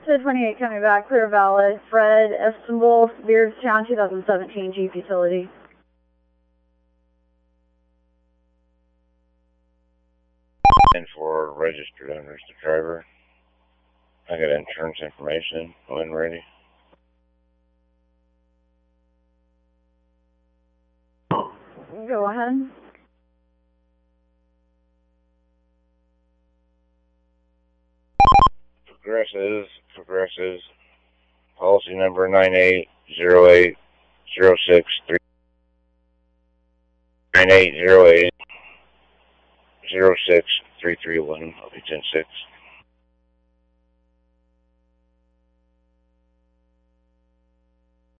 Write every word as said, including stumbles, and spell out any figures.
Sid twenty-eight coming back, clear valid. Fred F. Symbol, Beardstown, two thousand seventeen Jeep Utility. And for registered owners, the driver. I got insurance information when ready. Go ahead. Progressive, Progressive, policy number nine eight zero eight zero six three nine eight zero eight zero six three three one. I'll be ten six.